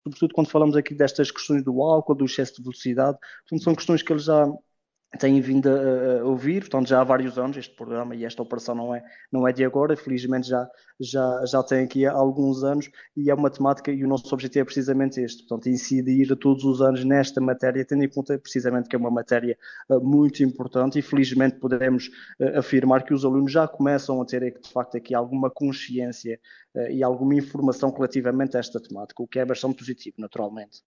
sobretudo quando falamos aqui destas questões do álcool, do excesso de velocidade. Portanto, são questões que eles já têm vindo a ouvir, portanto, já há vários anos este programa e esta operação não é de agora, felizmente já tem aqui há alguns anos e é uma temática e o nosso objetivo é precisamente este, portanto, incidir todos os anos nesta matéria, tendo em conta precisamente que é uma matéria muito importante e felizmente podemos afirmar que os alunos já começam a ter de facto aqui alguma consciência e alguma informação relativamente a esta temática, o que é bastante positivo, naturalmente.